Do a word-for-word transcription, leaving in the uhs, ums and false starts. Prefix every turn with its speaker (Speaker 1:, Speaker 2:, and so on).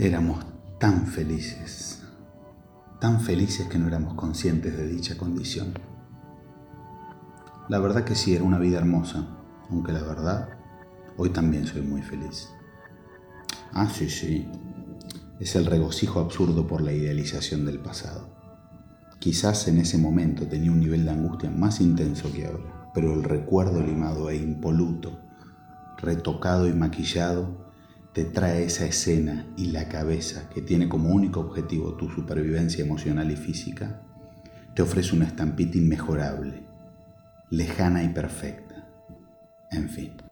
Speaker 1: Éramos tan felices, tan felices que no éramos conscientes de dicha condición. La verdad que sí, era una vida hermosa, aunque la verdad, hoy también soy muy feliz. Ah, sí, sí, es el regocijo absurdo por la idealización del pasado. Quizás en ese momento tenía un nivel de angustia más intenso que ahora, pero el recuerdo limado e impoluto, retocado y maquillado, te trae esa escena y la cabeza que tiene como único objetivo tu supervivencia emocional y física, te ofrece una estampita inmejorable, lejana y perfecta. En fin.